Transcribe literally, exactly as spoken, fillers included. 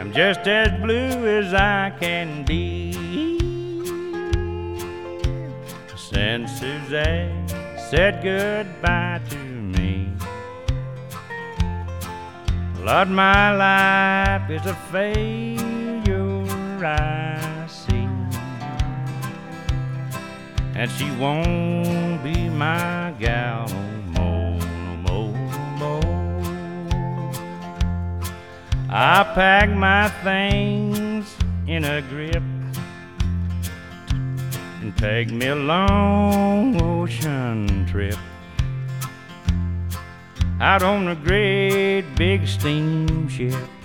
I'm just as blue as I can be since Suzanne said goodbye to me. Lord, my life is a failure, I see, and she won't be my gal no more, no more, no more. I packed my things in a grip and take me a long ocean trip out on a great big steamship.